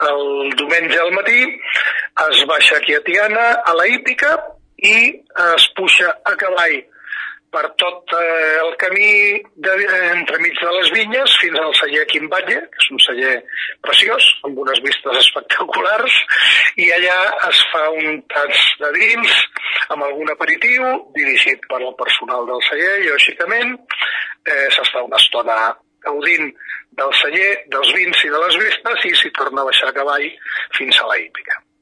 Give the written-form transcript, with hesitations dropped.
El diumenge al matí es baixa aquí a Tiana, a la hípica, i es puja a cavall per tot el camí entremig de les vinyes fins al celler Quimbatge, que és un celler preciós, amb unes vistes espectaculars, i allà es fa un tas de vins amb algun aperitiu, dirigit per el personal del celler, lògicament. S'està una estona gaudint del celler, dels vins i de les vistes, i s'hi torna a baixar a cavall fins a la hípica.